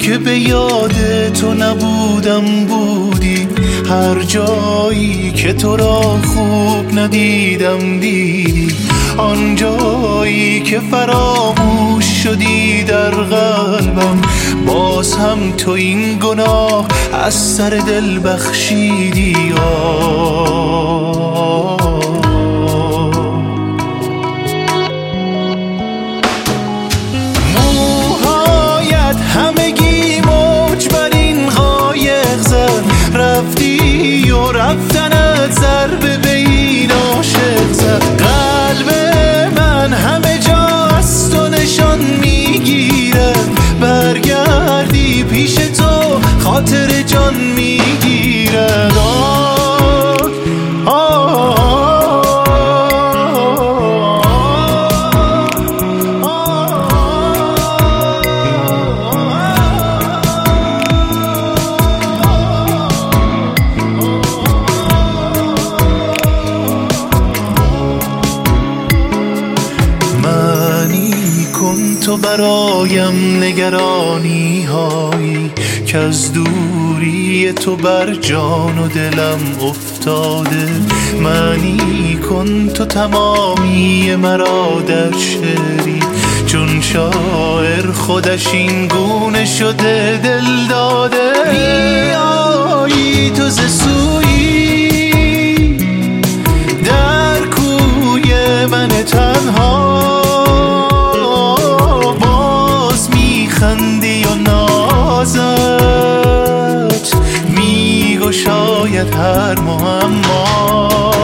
که به یاد تو نبودم بودی، هر جایی که تو را خوب ندیدم دیدی، آن جایی که فراموش شدی در قلبم، باز هم تو این گناه از سر دل بخشیدی. موهایت همگی موج بر این قایق زد، رفتی و رفتنت ضربه به این عاشق زد. قلب من همه جا از تو نشان میگیرد، برگردی پیش تو خاطر جان میگیرد. تو برایم نگرانی هایی که از دوری تو بر جان و دلم افتاده. معنی کن تو تمامی مرا در شعری، چون شاعر خودش این گونه شده دل داده. میایی تو ز سویی در کوی من تنها، خندی و نازت میگشاید هر معما.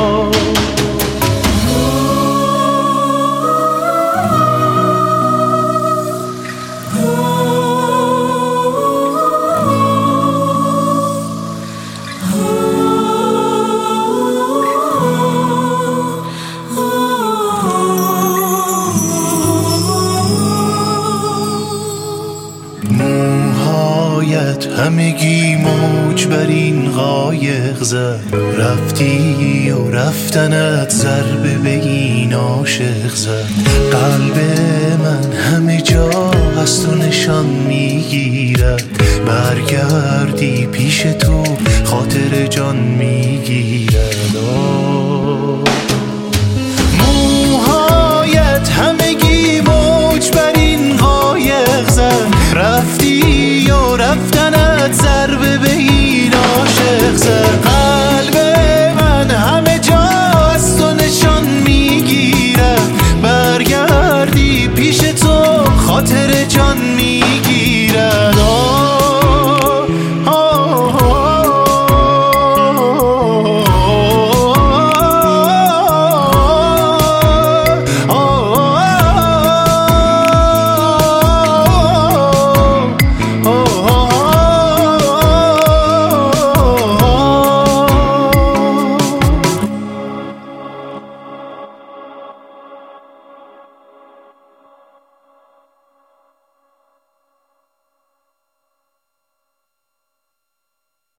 همگی موج بر این قایق زد، رفتی و رفتنت ضربه به این عاشق زد. قلب من همه جا از تو نشان میگیرد، برگردی پیش تو خاطر جان میگیرد. موهایت همگی موج بر این قایق زد، رفتی و رفتنت ضربه به این عاشق زد. قلب من همه جا از تو نشان میگیرد، برگردی پیش تو خاطر جان میگیرد.